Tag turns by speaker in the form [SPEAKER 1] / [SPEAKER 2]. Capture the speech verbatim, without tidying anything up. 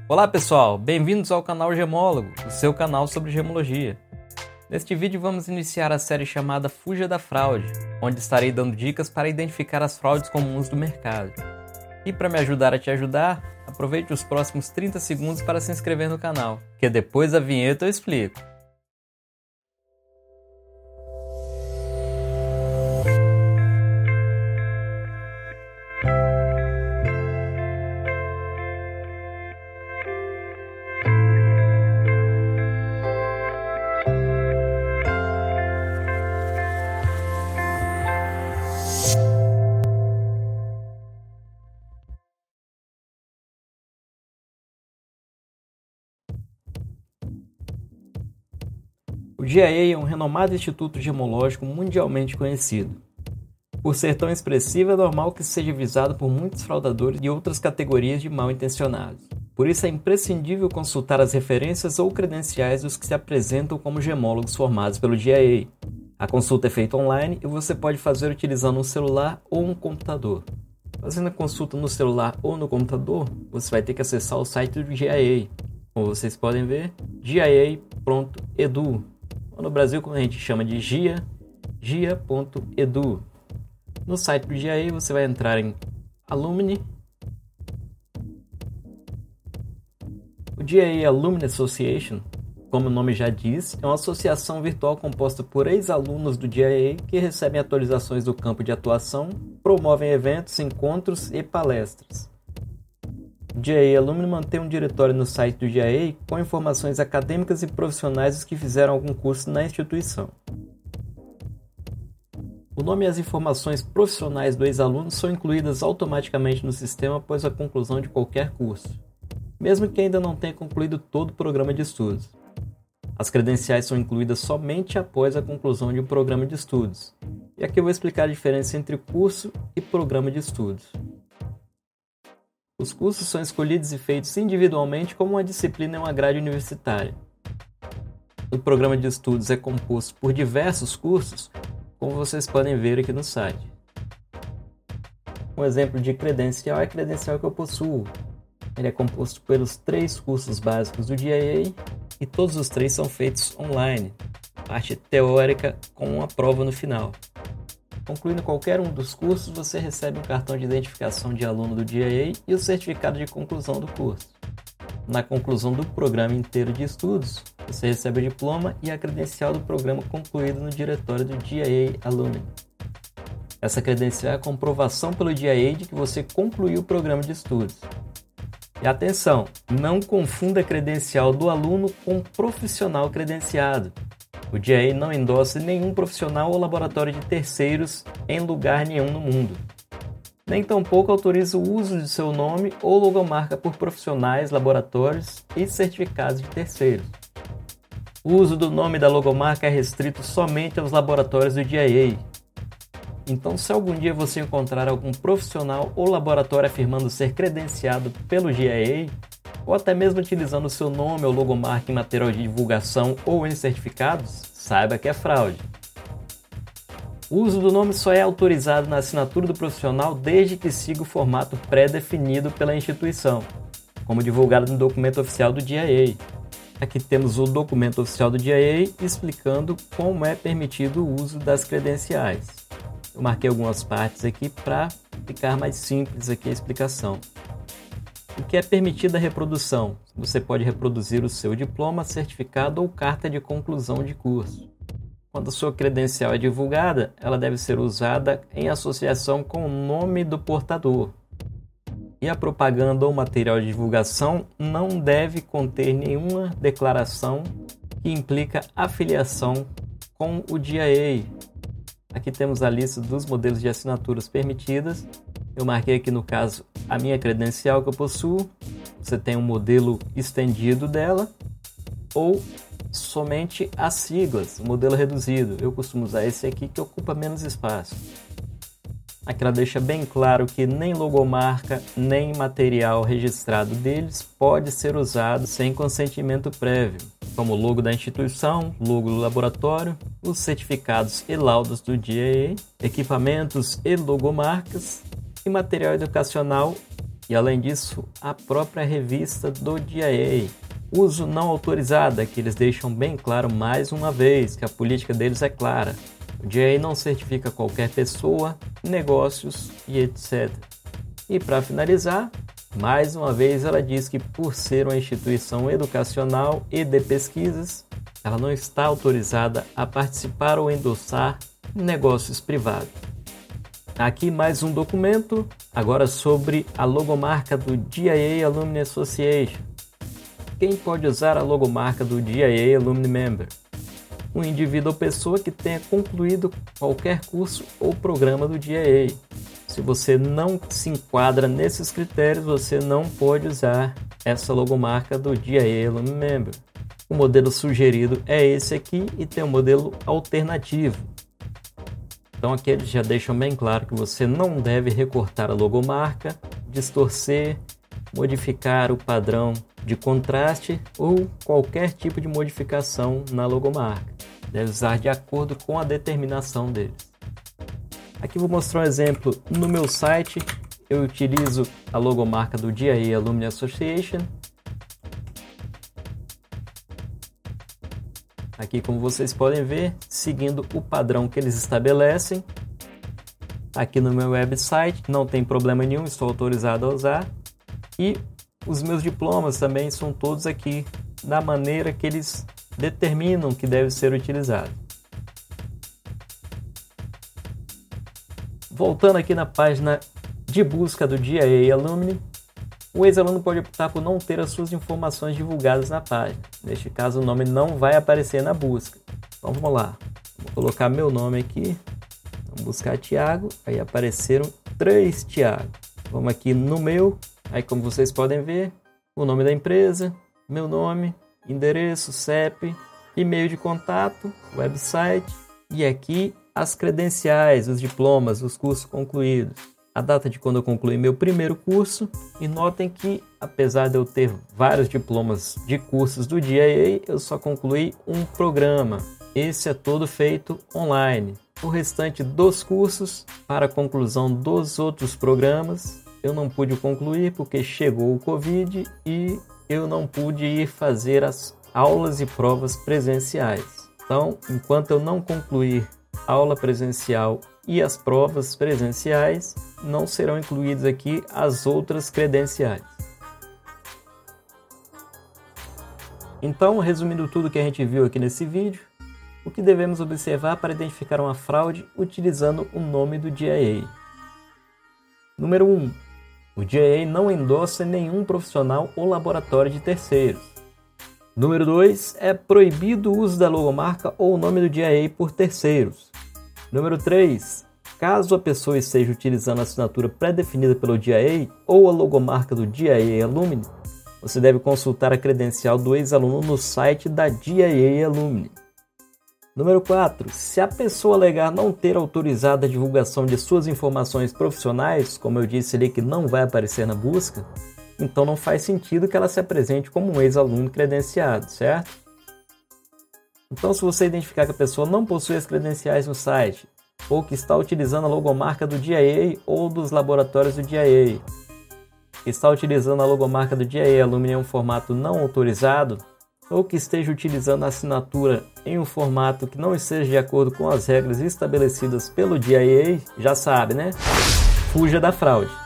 [SPEAKER 1] Olá pessoal, bem-vindos ao canal Gemólogo, o seu canal sobre gemologia. Neste vídeo vamos iniciar a série chamada Fuja da Fraude, onde estarei dando dicas para identificar as fraudes comuns do mercado. E para me ajudar a te ajudar, aproveite os próximos trinta segundos para se inscrever no canal, que depois da vinheta eu explico. O G I A é um renomado instituto gemológico mundialmente conhecido. Por ser tão expressivo, é normal que seja visado por muitos fraudadores e outras categorias de mal-intencionados. Por isso é imprescindível consultar as referências ou credenciais dos que se apresentam como gemólogos formados pelo G I A. A consulta é feita online e você pode fazer utilizando um celular ou um computador. Fazendo a consulta no celular ou no computador, você vai ter que acessar o site do G I A. Como vocês podem ver, G I A ponto edu. No Brasil, como a gente chama de G I A, G I A ponto edu. No site do G I A você vai entrar em Alumni. O G I A Alumni Association, como o nome já diz, é uma associação virtual composta por ex-alunos do G I A que recebem atualizações do campo de atuação, promovem eventos, encontros e palestras. O G I A Alumni mantém um diretório no site do G I A com informações acadêmicas e profissionais dos que fizeram algum curso na instituição. O nome e as informações profissionais do ex-aluno são incluídas automaticamente no sistema após a conclusão de qualquer curso, mesmo que ainda não tenha concluído todo o programa de estudos. As credenciais são incluídas somente após a conclusão de um programa de estudos, e aqui eu vou explicar a diferença entre curso e programa de estudos. Os cursos são escolhidos e feitos individualmente como uma disciplina em uma grade universitária. O programa de estudos é composto por diversos cursos, como vocês podem ver aqui no site. Um exemplo de credencial é a credencial que eu possuo. Ele é composto pelos três cursos básicos do G I A e todos os três são feitos online, parte teórica com uma prova no final. Concluindo qualquer um dos cursos, você recebe um cartão de identificação de aluno do G I A e o certificado de conclusão do curso. Na conclusão do programa inteiro de estudos, você recebe o diploma e a credencial do programa concluído no diretório do G I A Alumni. Essa credencial é a comprovação pelo G I A de que você concluiu o programa de estudos. E atenção, não confunda a credencial do aluno com profissional credenciado. O G I A não endossa nenhum profissional ou laboratório de terceiros em lugar nenhum no mundo. Nem tampouco autoriza o uso de seu nome ou logomarca por profissionais, laboratórios e certificados de terceiros. O uso do nome e da logomarca é restrito somente aos laboratórios do G I A. Então, se algum dia você encontrar algum profissional ou laboratório afirmando ser credenciado pelo G I A, ou até mesmo utilizando seu nome ou logomarca em material de divulgação ou em certificados, saiba que é fraude. O uso do nome só é autorizado na assinatura do profissional desde que siga o formato pré-definido pela instituição, como divulgado no documento oficial do G I A. Aqui temos o documento oficial do G I A explicando como é permitido o uso das credenciais. Eu marquei algumas partes aqui para ficar mais simples aqui a explicação. O que é permitida a reprodução? Você pode reproduzir o seu diploma, certificado ou carta de conclusão de curso. Quando a sua credencial é divulgada, ela deve ser usada em associação com o nome do portador. E a propaganda ou material de divulgação não deve conter nenhuma declaração que implica afiliação com o G I A. Aqui temos a lista dos modelos de assinaturas permitidas. Eu marquei aqui no caso a minha credencial que eu possuo. Você tem um modelo estendido dela ou somente as siglas, o modelo reduzido. Eu costumo usar esse aqui que ocupa menos espaço. Aqui ela deixa bem claro que nem logomarca, nem material registrado deles pode ser usado sem consentimento prévio, como o logo da instituição, logo do laboratório, os certificados e laudos do G I A, equipamentos e logomarcas, e material educacional E além disso, a própria revista do D I A. Uso não autorizado, que eles deixam bem claro mais uma vez que a política deles é clara. O D I A não certifica qualquer pessoa, negócios e etcétera. E para finalizar, mais uma vez ela diz que por ser uma instituição educacional e de pesquisas, ela não está autorizada a participar ou endossar negócios privados. Aqui mais um documento, agora sobre a logomarca do D I A Alumni Association. Quem pode usar a logomarca do D I A Alumni Member? Um indivíduo ou pessoa que tenha concluído qualquer curso ou programa do D I A. Se você não se enquadra nesses critérios, você não pode usar essa logomarca do D I A Alumni Member. O modelo sugerido é esse aqui e tem um modelo alternativo. Então aqui eles já deixam bem claro que você não deve recortar a logomarca, distorcer, modificar o padrão de contraste ou qualquer tipo de modificação na logomarca. Deve usar de acordo com a determinação deles. Aqui vou mostrar um exemplo no meu site. Eu utilizo a logomarca do D I A Alumni Association. Aqui, como vocês podem ver, seguindo o padrão que eles estabelecem. Aqui no meu website, não tem problema nenhum, estou autorizado a usar. E os meus diplomas também são todos aqui da maneira que eles determinam que deve ser utilizado. Voltando aqui na página de busca do D I A Alumni, o ex-aluno pode optar por não ter as suas informações divulgadas na página. Neste caso, o nome não vai aparecer na busca. Então vamos lá, vou colocar meu nome aqui, vamos buscar Thiago, aí apareceram três Thiago. Vamos aqui no meu, aí como vocês podem ver, o nome da empresa, meu nome, endereço, C E P, e-mail de contato, website e aqui as credenciais, os diplomas, os cursos concluídos. A data de quando eu concluí meu primeiro curso e notem que, apesar de eu ter vários diplomas de cursos do D I A, eu só concluí um programa. Esse é todo feito online. O restante dos cursos, para a conclusão dos outros programas, eu não pude concluir porque chegou o Covid e eu não pude ir fazer as aulas e provas presenciais. Então, enquanto eu não concluir aula presencial e as provas presenciais, não serão incluídas aqui as outras credenciais. Então, resumindo tudo que a gente viu aqui nesse vídeo, o que devemos observar para identificar uma fraude utilizando o nome do D I A? Número um. O D I A não endossa nenhum profissional ou laboratório de terceiros. Número dois. É proibido o uso da logomarca ou o nome do D I A por terceiros. Número três. Caso a pessoa esteja utilizando a assinatura pré-definida pelo D I A ou a logomarca do D I A Alumni, você deve consultar a credencial do ex-aluno no site da D I A Alumni. Número quatro. Se a pessoa alegar não ter autorizado a divulgação de suas informações profissionais, como eu disse ali que não vai aparecer na busca, então não faz sentido que ela se apresente como um ex-aluno credenciado, certo? Então, se você identificar que a pessoa não possui as credenciais no site, ou que está utilizando a logomarca do D I A ou dos laboratórios do D I A, que está utilizando a logomarca do D I A Alumni em um formato não autorizado, ou que esteja utilizando a assinatura em um formato que não esteja de acordo com as regras estabelecidas pelo D I A, já sabe, né? Fuja da fraude.